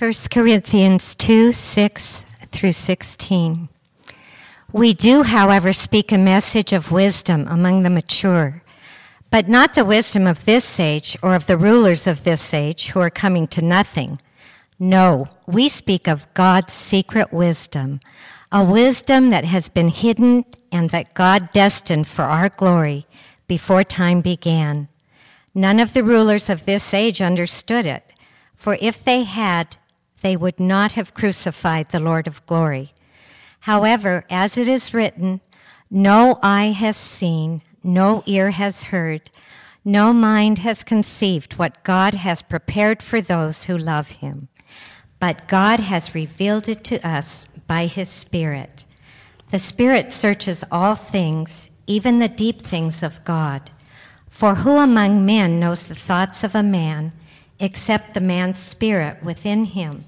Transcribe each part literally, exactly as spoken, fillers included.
First Corinthians two, six through sixteen. We do, however, speak a message of wisdom among the mature, but not the wisdom of this age or of the rulers of this age who are coming to nothing. No, we speak of God's secret wisdom, a wisdom that has been hidden and that God destined for our glory before time began. None of the rulers of this age understood it, for if they had, they would not have crucified the Lord of glory. However, as it is written, no eye has seen, no ear has heard, no mind has conceived what God has prepared for those who love him. But God has revealed it to us by his Spirit. The Spirit searches all things, even the deep things of God. For who among men knows the thoughts of a man, except the man's spirit within him?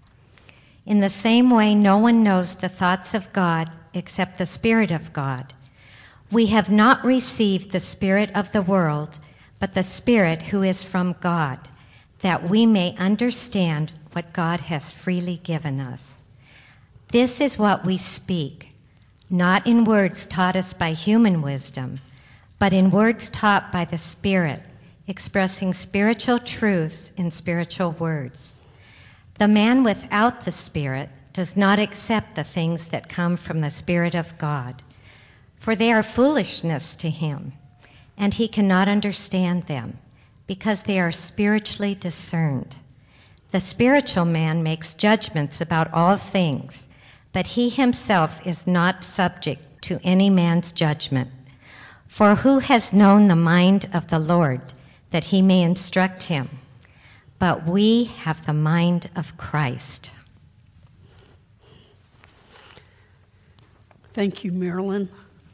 In the same way, no one knows the thoughts of God except the Spirit of God. We have not received the spirit of the world, but the Spirit who is from God, that we may understand what God has freely given us. This is what we speak, not in words taught us by human wisdom, but in words taught by the Spirit, expressing spiritual truths in spiritual words. The man without the Spirit does not accept the things that come from the Spirit of God, for they are foolishness to him, and he cannot understand them, because they are spiritually discerned. The spiritual man makes judgments about all things, but he himself is not subject to any man's judgment. For who has known the mind of the Lord, that he may instruct him? But we have the mind of Christ. Thank you, Marilyn.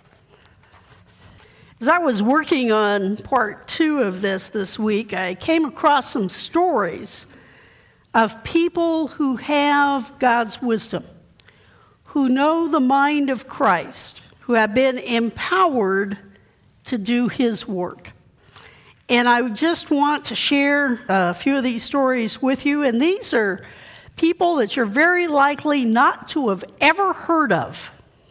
As I was working on part two of this this week, I came across some stories of people who have God's wisdom, who know the mind of Christ, who have been empowered to do his work. And I just want to share a few of these stories with you. And these are people that you're very likely not to have ever heard of.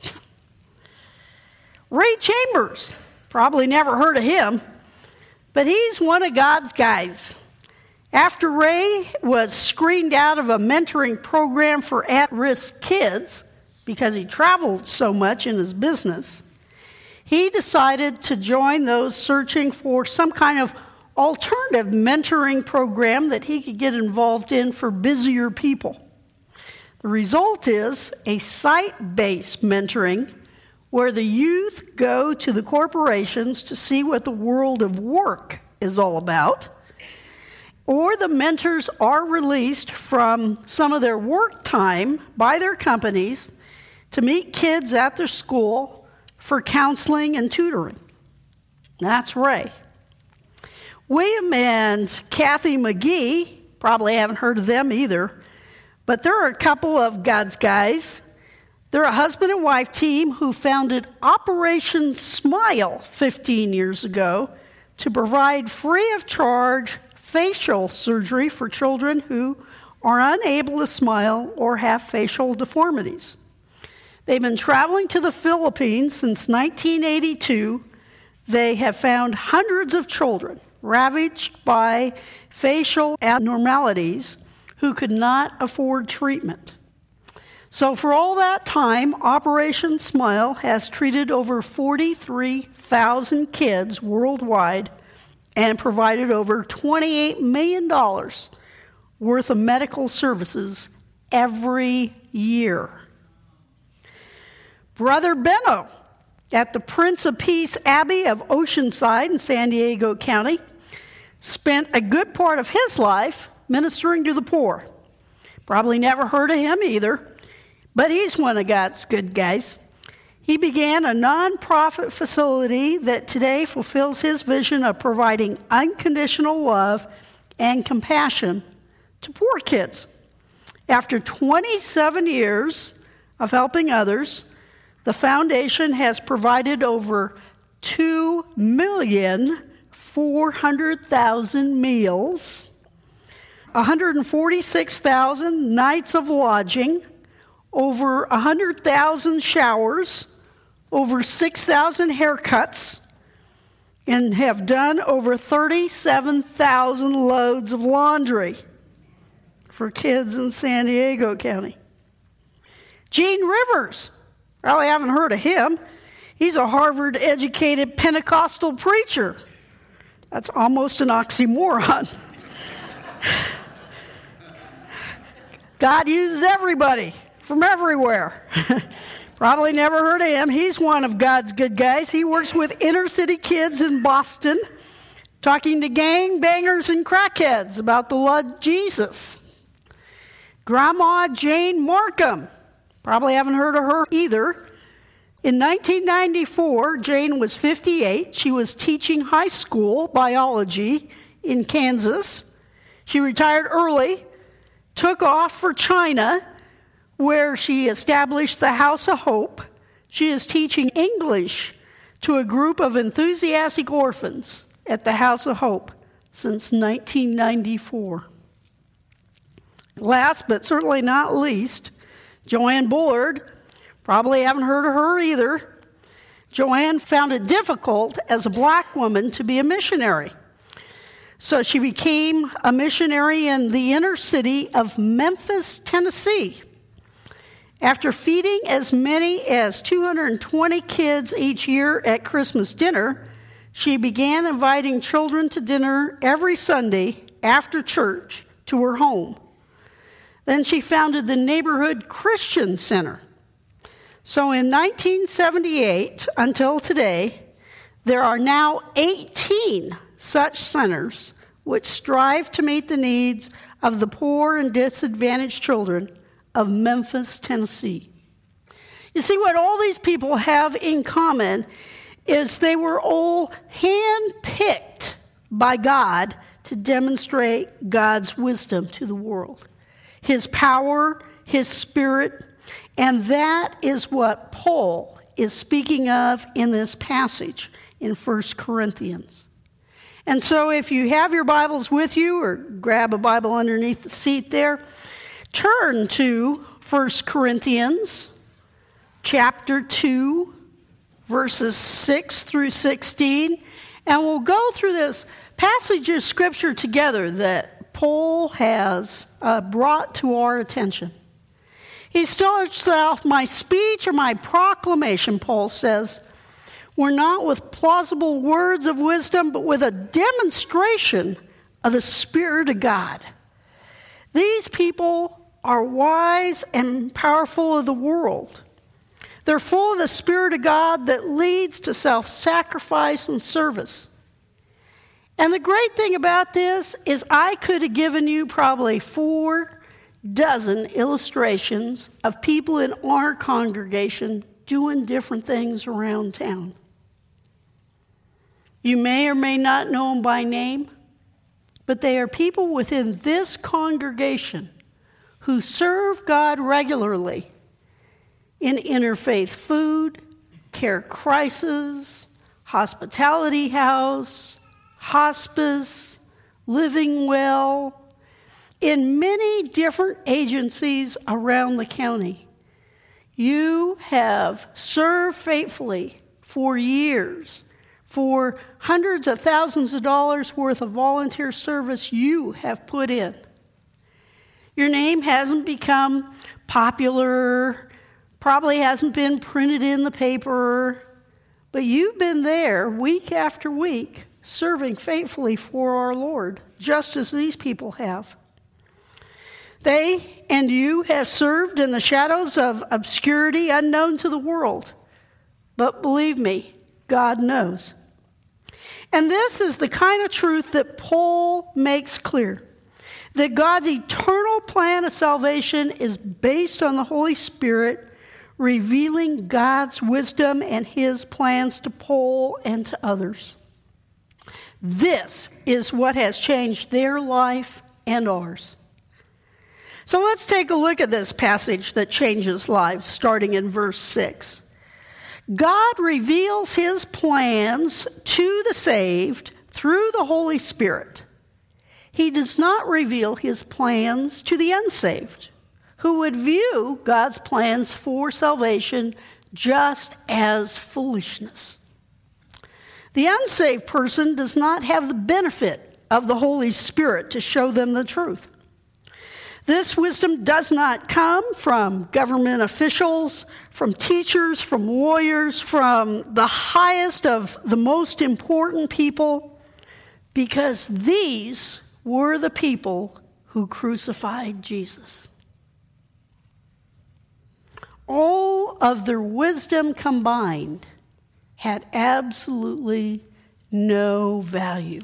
Ray Chambers, probably never heard of him, but he's one of God's guys. After Ray was screened out of a mentoring program for at-risk kids because he traveled so much in his business, he decided to join those searching for some kind of alternative mentoring program that he could get involved in for busier people. The result is a site-based mentoring where the youth go to the corporations to see what the world of work is all about, or the mentors are released from some of their work time by their companies to meet kids at their school for counseling and tutoring. That's Ray. William and Kathy McGee, probably haven't heard of them either, but they're a couple of God's guys. They're a husband and wife team who founded Operation Smile fifteen years ago to provide free of charge facial surgery for children who are unable to smile or have facial deformities. They've been traveling to the Philippines since nineteen eighty-two. They have found hundreds of children ravaged by facial abnormalities who could not afford treatment. So for all that time, Operation Smile has treated over forty-three thousand kids worldwide and provided over twenty-eight million dollars worth of medical services every year. Brother Benno at the Prince of Peace Abbey of Oceanside in San Diego County spent a good part of his life ministering to the poor. Probably never heard of him either, but he's one of God's good guys. He began a nonprofit facility that today fulfills his vision of providing unconditional love and compassion to poor kids. After twenty-seven years of helping others, the foundation has provided over two million four hundred thousand meals one hundred forty-six thousand nights of lodging, over one hundred thousand showers, over six thousand haircuts, and have done over thirty-seven thousand loads of laundry for kids in San Diego County. Gene Rivers, probably haven't heard of him. He's a Harvard-educated Pentecostal preacher. That's almost an oxymoron. God uses everybody from everywhere. Probably never heard of him. He's one of God's good guys. He works with inner city kids in Boston, talking to gang bangers and crackheads about the Lord Jesus. Grandma Jane Markham, probably haven't heard of her either. In nineteen ninety-four, Jane was fifty-eight. She was teaching high school biology in Kansas. She retired early, took off for China, where she established the House of Hope. She is teaching English to a group of enthusiastic orphans at the House of Hope since nineteen ninety-four. Last but certainly not least, Joanne Bullard. Probably haven't heard of her either. Joanne found it difficult as a black woman to be a missionary. So she became a missionary in the inner city of Memphis, Tennessee. After feeding as many as two hundred twenty kids each year at Christmas dinner, she began inviting children to dinner every Sunday after church to her home. Then she founded the Neighborhood Christian Center. So in nineteen seventy-eight until today, there are now eighteen such centers which strive to meet the needs of the poor and disadvantaged children of Memphis, Tennessee. You see, what all these people have in common is they were all handpicked by God to demonstrate God's wisdom to the world, His power, His Spirit, and that is what Paul is speaking of in this passage in First Corinthians. And so if you have your Bibles with you, or grab a Bible underneath the seat there, turn to First Corinthians chapter two, verses six through sixteen, and we'll go through this passage of Scripture together that Paul has uh, brought to our attention. He starts off, my speech or my proclamation, Paul says, were not with plausible words of wisdom, but with a demonstration of the Spirit of God. These people are wise and powerful of the world. They're full of the Spirit of God that leads to self-sacrifice and service. And the great thing about this is I could have given you probably four dozen illustrations of people in our congregation doing different things around town. You may or may not know them by name, but they are people within this congregation who serve God regularly in interfaith food, care crisis, hospitality house, hospice, living well, in many different agencies around the county. You have served faithfully for years, for hundreds of thousands of dollars worth of volunteer service you have put in. Your name hasn't become popular, probably hasn't been printed in the paper, but you've been there week after week serving faithfully for our Lord, just as these people have. They and you have served in the shadows of obscurity unknown to the world. But believe me, God knows. And this is the kind of truth that Paul makes clear, that God's eternal plan of salvation is based on the Holy Spirit revealing God's wisdom and His plans to Paul and to others. This is what has changed their life and ours. So let's take a look at this passage that changes lives, starting in verse six. God reveals His plans to the saved through the Holy Spirit. He does not reveal his plans to the unsaved, who would view God's plans for salvation just as foolishness. The unsaved person does not have the benefit of the Holy Spirit to show them the truth. This wisdom does not come from government officials, from teachers, from lawyers, from the highest of the most important people, because these were the people who crucified Jesus. All of their wisdom combined had absolutely no value.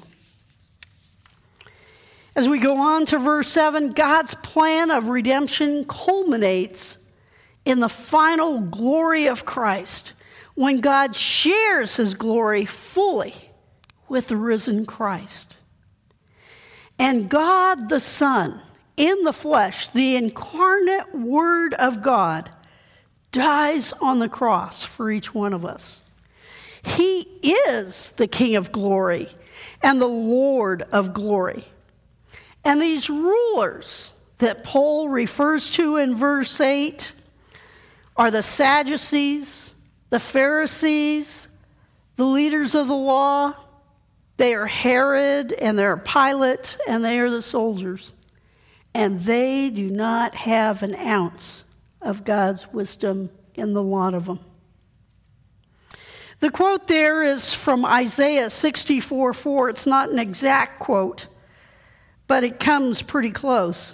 As we go on to verse seven, God's plan of redemption culminates in the final glory of Christ, when God shares his glory fully with the risen Christ. And God the Son, in the flesh, the incarnate Word of God, dies on the cross for each one of us. He is the King of glory and the Lord of glory. And these rulers that Paul refers to in verse eight are the Sadducees, the Pharisees, the leaders of the law. They are Herod, and they're Pilate, and they are the soldiers. And they do not have an ounce of God's wisdom in the lot of them. The quote there is from Isaiah sixty-four four. It's not an exact quote, but it comes pretty close.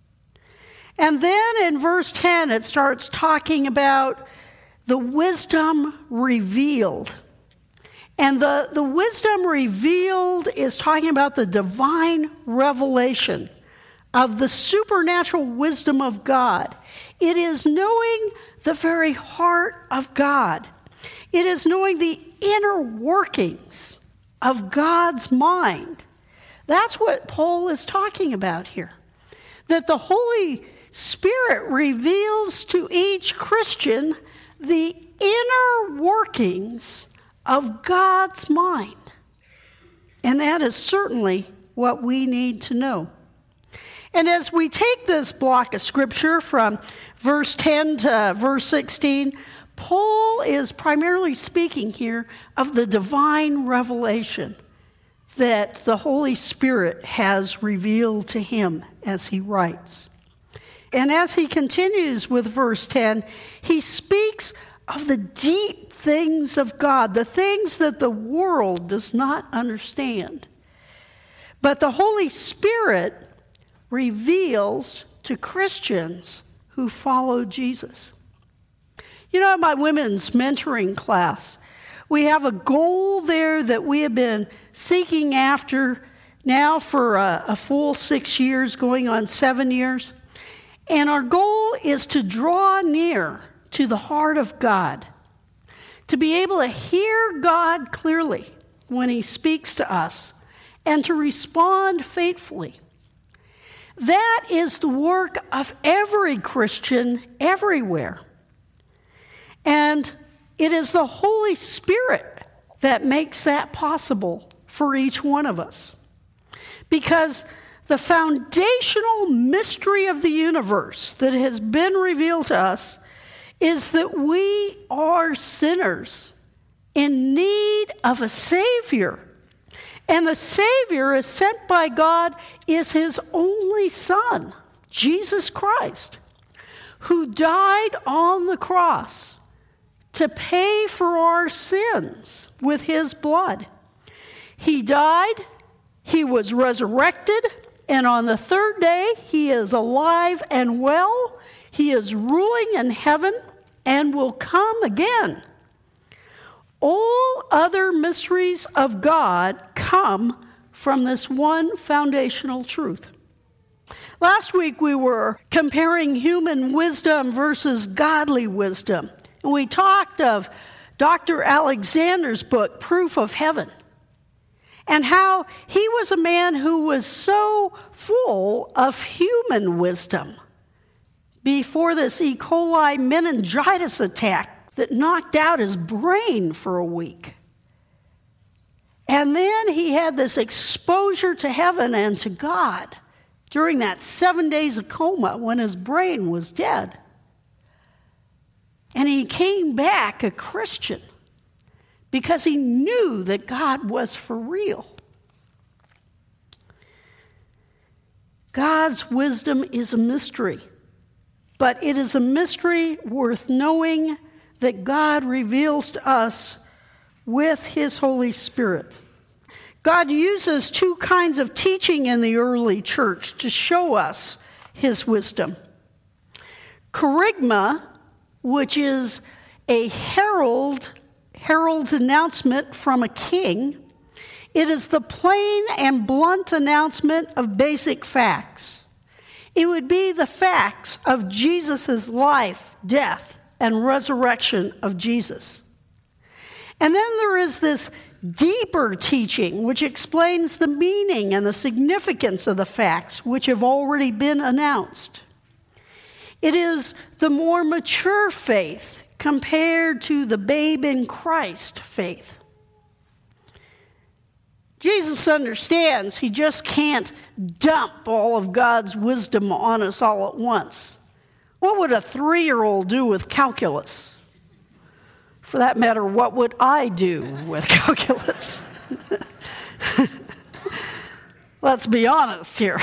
And then in verse ten, it starts talking about the wisdom revealed. And the, the wisdom revealed is talking about the divine revelation of the supernatural wisdom of God. It is knowing the very heart of God. It is knowing the inner workings of God's mind. That's what Paul is talking about here. That the Holy Spirit reveals to each Christian the inner workings of God's mind. And that is certainly what we need to know. And as we take this block of scripture from verse ten to verse sixteen, Paul is primarily speaking here of the divine revelation that the Holy Spirit has revealed to him as he writes. And as he continues with verse ten, he speaks of the deep things of God, the things that the world does not understand. But the Holy Spirit reveals to Christians who follow Jesus. You know, in my women's mentoring class, we have a goal there that we have been seeking after now for a, a full six years, going on seven years. And our goal is to draw near to the heart of God, to be able to hear God clearly when he speaks to us, and to respond faithfully. That is the work of every Christian everywhere. And it is the Holy Spirit that makes that possible for each one of us. Because the foundational mystery of the universe that has been revealed to us is that we are sinners in need of a Savior. And the Savior is sent by God is his only Son, Jesus Christ, who died on the cross to pay for our sins with his blood. He died, he was resurrected, and on the third day he is alive and well. He is ruling in heaven and will come again. All other mysteries of God come from this one foundational truth. Last week we were comparing human wisdom versus godly wisdom. And we talked of Doctor Alexander's book, Proof of Heaven, and how he was a man who was so full of human wisdom before this E. coli meningitis attack that knocked out his brain for a week. And then he had this exposure to heaven and to God during that seven days of coma when his brain was dead. And he came back a Christian because he knew that God was for real. God's wisdom is a mystery, but it is a mystery worth knowing that God reveals to us with his Holy Spirit. God uses two kinds of teaching in the early church to show us his wisdom. Kerygma, which is a herald, herald's announcement from a king. It is the plain and blunt announcement of basic facts. It would be the facts of Jesus' life, death, and resurrection of Jesus. And then there is this deeper teaching which explains the meaning and the significance of the facts which have already been announced. It is the more mature faith compared to the babe in Christ faith. Jesus understands he just can't dump all of God's wisdom on us all at once. What would a three-year-old do with calculus? For that matter, what would I do with calculus? Let's be honest here.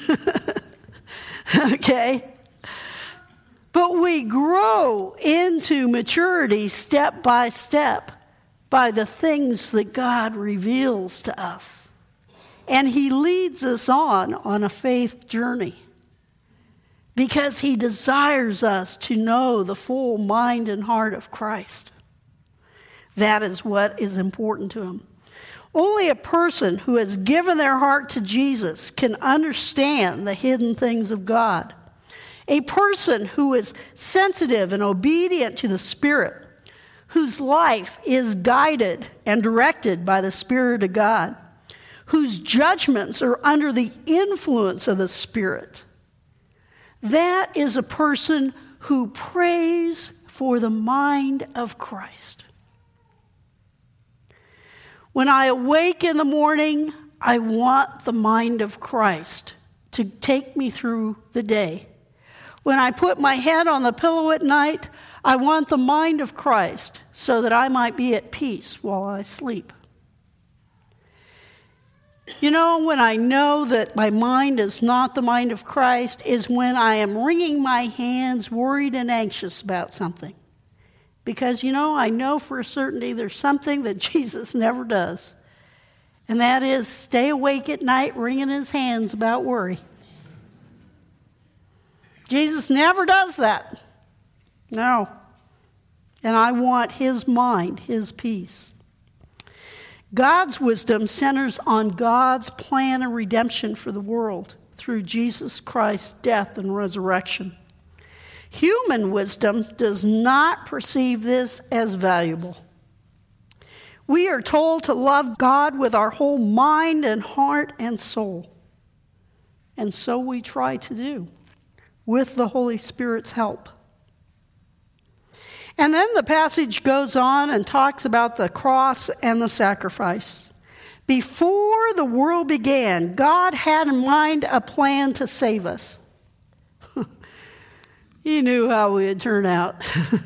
Okay? But we grow into maturity step by step by the things that God reveals to us. And he leads us on on a faith journey because he desires us to know the full mind and heart of Christ. That is what is important to him. Only a person who has given their heart to Jesus can understand the hidden things of God. A person who is sensitive and obedient to the Spirit, whose life is guided and directed by the Spirit of God, whose judgments are under the influence of the Spirit. That is a person who prays for the mind of Christ. When I awake in the morning, I want the mind of Christ to take me through the day. When I put my head on the pillow at night, I want the mind of Christ so that I might be at peace while I sleep. You know, when I know that my mind is not the mind of Christ is when I am wringing my hands, worried and anxious about something. Because, you know, I know for a certainty there's something that Jesus never does. And that is stay awake at night wringing his hands about worry. Jesus never does that. No. And I want his mind, his peace. God's wisdom centers on God's plan of redemption for the world through Jesus Christ's death and resurrection. Human wisdom does not perceive this as valuable. We are told to love God with our whole mind and heart and soul. And so we try to do, with the Holy Spirit's help. And then the passage goes on and talks about the cross and the sacrifice. Before the world began, God had in mind a plan to save us. He knew how we would turn out.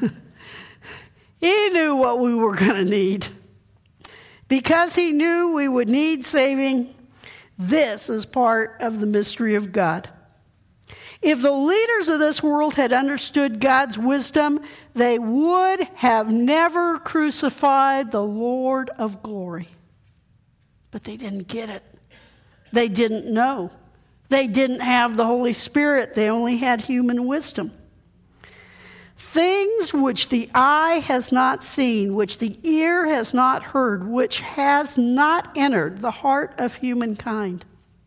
He knew what we were going to need. Because he knew we would need saving, this is part of the mystery of God. If the leaders of this world had understood God's wisdom, they would have never crucified the Lord of glory. But they didn't get it. They didn't know. They didn't have the Holy Spirit. They only had human wisdom. Things which the eye has not seen, which the ear has not heard, which has not entered the heart of humankind.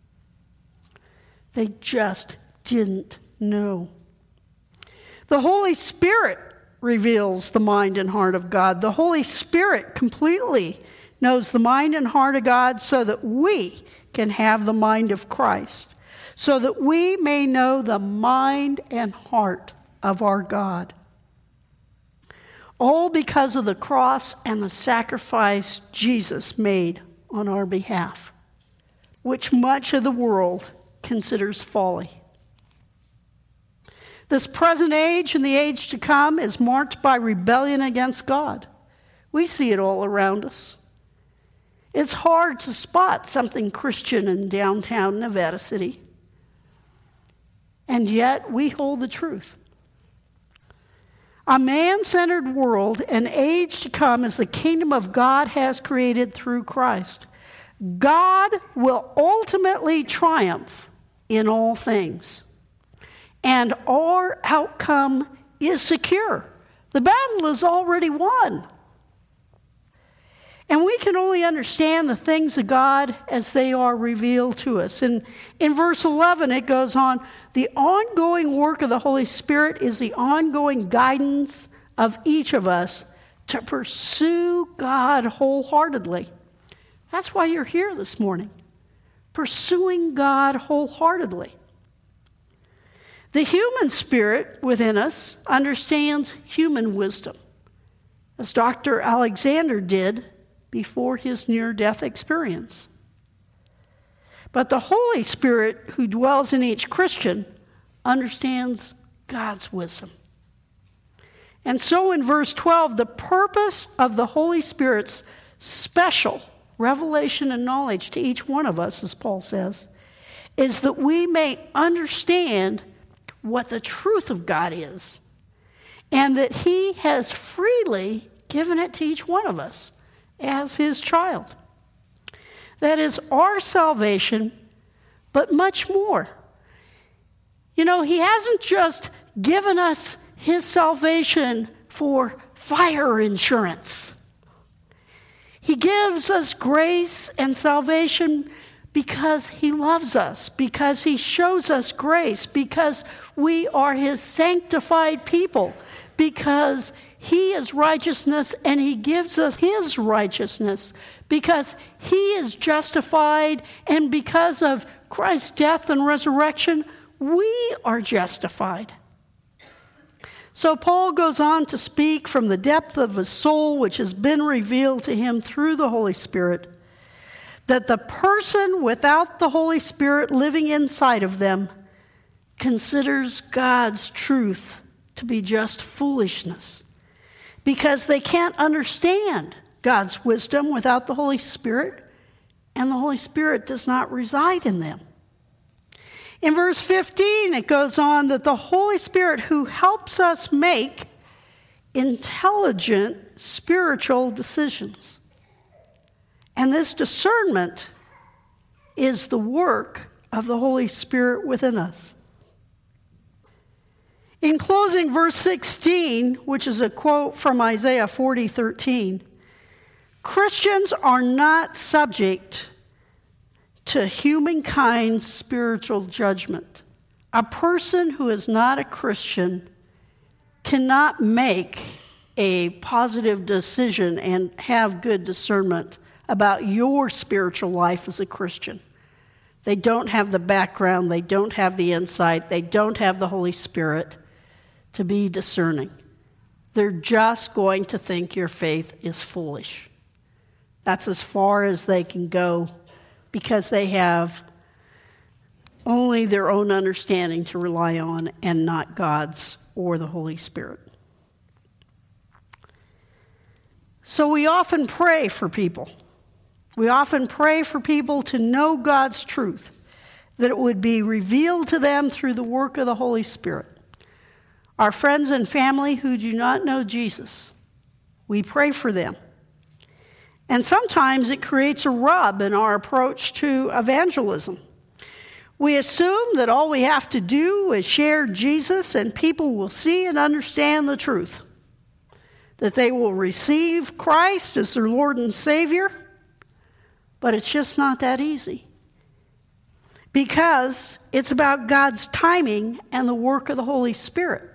They just didn't know. The Holy Spirit reveals the mind and heart of God. The Holy Spirit completely knows the mind and heart of God so that we can have the mind of Christ, so that we may know the mind and heart of our God. All because of the cross and the sacrifice Jesus made on our behalf, which much of the world considers folly. This present age and the age to come is marked by rebellion against God. We see it all around us. It's hard to spot something Christian in downtown Nevada City. And yet we hold the truth. A man-centered world and age to come is the kingdom of God has created through Christ. God will ultimately triumph in all things. And our outcome is secure. The battle is already won. And we can only understand the things of God as they are revealed to us. And in verse eleven, it goes on, the ongoing work of the Holy Spirit is the ongoing guidance of each of us to pursue God wholeheartedly. That's why you're here this morning, pursuing God wholeheartedly. The human spirit within us understands human wisdom, as Doctor Alexander did before his near-death experience. But the Holy Spirit who dwells in each Christian understands God's wisdom. And so in verse twelve, the purpose of the Holy Spirit's special revelation and knowledge to each one of us, as Paul says, is that we may understand what the truth of God is, and that he has freely given it to each one of us as his child. That is our salvation, but much more. You know, he hasn't just given us his salvation for fire insurance. He gives us grace and salvation because he loves us, because he shows us grace, because we are his sanctified people, because he is righteousness and he gives us his righteousness, because he is justified, and because of Christ's death and resurrection, we are justified. So Paul goes on to speak from the depth of his soul, which has been revealed to him through the Holy Spirit, that the person without the Holy Spirit living inside of them considers God's truth to be just foolishness, because they can't understand God's wisdom without the Holy Spirit, and the Holy Spirit does not reside in them. In verse fifteen, it goes on that the Holy Spirit who helps us make intelligent spiritual decisions. And this discernment is the work of the Holy Spirit within us. In closing, verse sixteen, which is a quote from Isaiah forty thirteen, Christians are not subject to humankind's spiritual judgment. A person who is not a Christian cannot make a positive decision and have good discernment about your spiritual life as a Christian. They don't have the background, they don't have the insight, they don't have the Holy Spirit to be discerning. They're just going to think your faith is foolish. That's as far as they can go, because they have only their own understanding to rely on and not God's or the Holy Spirit. So we often pray for people. We often pray for people to know God's truth, that it would be revealed to them through the work of the Holy Spirit. Our friends and family who do not know Jesus, we pray for them. And sometimes it creates a rub in our approach to evangelism. We assume that all we have to do is share Jesus and people will see and understand the truth, that they will receive Christ as their Lord and Savior. But it's just not that easy, because it's about God's timing and the work of the Holy Spirit.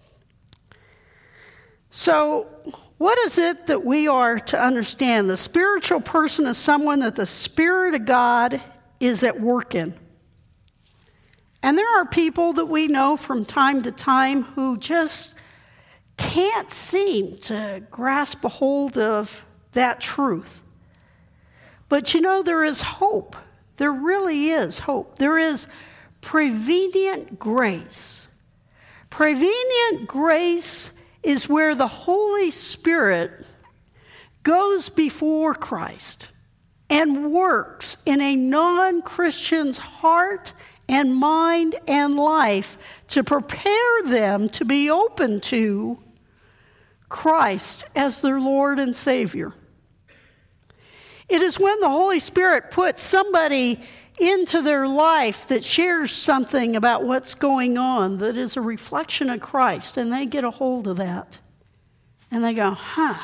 So, what is it that we are to understand? The spiritual person is someone that the Spirit of God is at work in. And there are people that we know from time to time who just can't seem to grasp a hold of that truth. But you know, there is hope. There really is hope. There is prevenient grace. Prevenient grace is where the Holy Spirit goes before Christ and works in a non-Christian's heart and mind and life to prepare them to be open to Christ as their Lord and Savior. It is when the Holy Spirit puts somebody into their life that shares something about what's going on that is a reflection of Christ, and they get a hold of that. And they go, huh.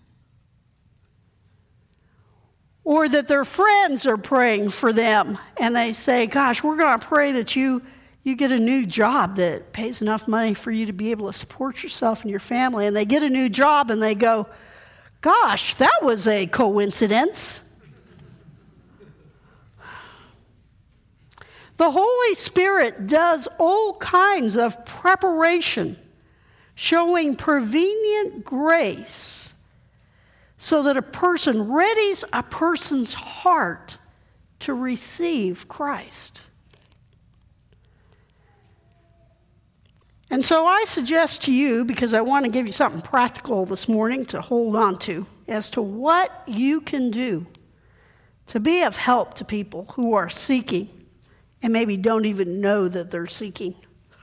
Or that their friends are praying for them, and they say, gosh, we're going to pray that you, you get a new job that pays enough money for you to be able to support yourself and your family. And they get a new job, and they go, gosh, that was a coincidence. The Holy Spirit does all kinds of preparation, showing prevenient grace, so that a person readies a person's heart to receive Christ. And so I suggest to you, because I want to give you something practical this morning to hold on to, as to what you can do to be of help to people who are seeking and maybe don't even know that they're seeking.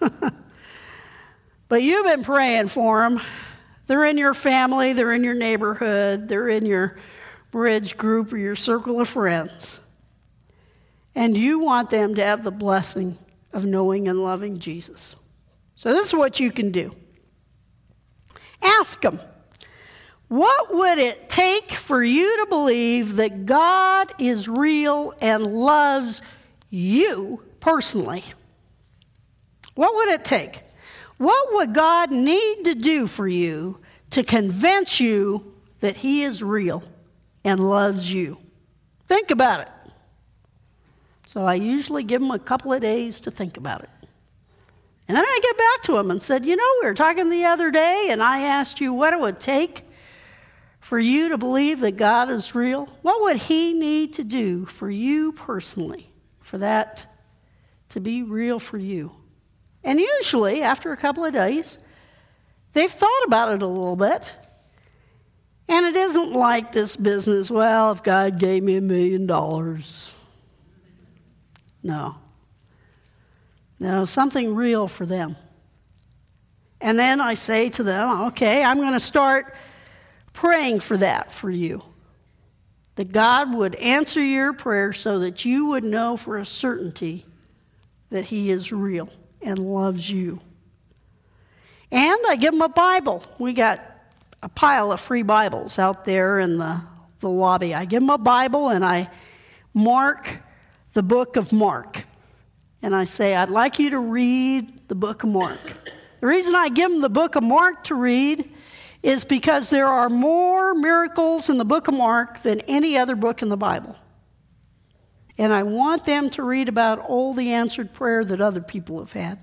But you've been praying for them. They're in your family, they're in your neighborhood, they're in your bridge group or your circle of friends. And you want them to have the blessing of knowing and loving Jesus. So this is what you can do. Ask them, what would it take for you to believe that God is real and loves you personally? What would it take? What would God need to do for you to convince you that He is real and loves you? Think about it. So I usually give them a couple of days to think about it. And then I get back to them and said, you know, we were talking the other day, and I asked you what it would take for you to believe that God is real. What would He need to do for you personally for that to be real for you? And usually, after a couple of days, they've thought about it a little bit. And it isn't like this business, well, if God gave me a million dollars. No. No, something real for them. And then I say to them, okay, I'm going to start praying for that for you. That God would answer your prayer so that you would know for a certainty that He is real and loves you. And I give them a Bible. We got a pile of free Bibles out there in the, the lobby. I give them a Bible and I mark the book of Mark. And I say, I'd like you to read the book of Mark. The reason I give them the book of Mark to read is because there are more miracles in the book of Mark than any other book in the Bible. And I want them to read about all the answered prayer that other people have had.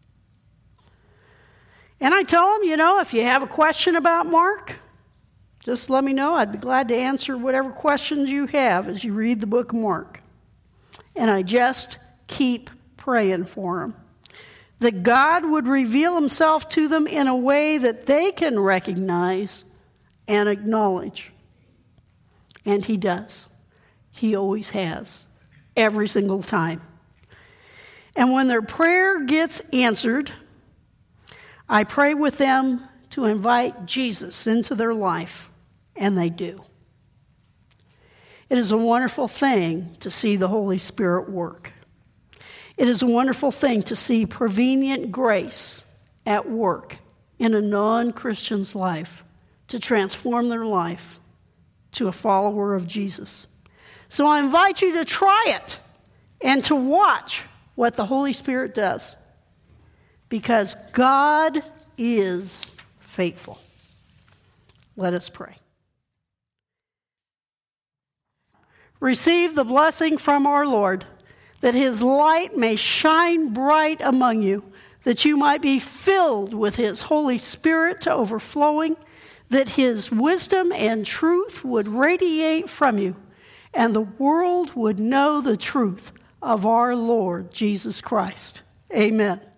And I tell them, you know, if you have a question about Mark, just let me know. I'd be glad to answer whatever questions you have as you read the book of Mark. And I just keep praying for them. That God would reveal Himself to them in a way that they can recognize and acknowledge. And He does. He always has. Every single time. And when their prayer gets answered, I pray with them to invite Jesus into their life, and they do. It is a wonderful thing to see the Holy Spirit work. It is a wonderful thing to see prevenient grace at work in a non-Christian's life to transform their life to a follower of Jesus. So I invite you to try it and to watch what the Holy Spirit does, because God is faithful. Let us pray. Receive the blessing from our Lord, that His light may shine bright among you, that you might be filled with His Holy Spirit to overflowing, that His wisdom and truth would radiate from you, and the world would know the truth of our Lord Jesus Christ. Amen.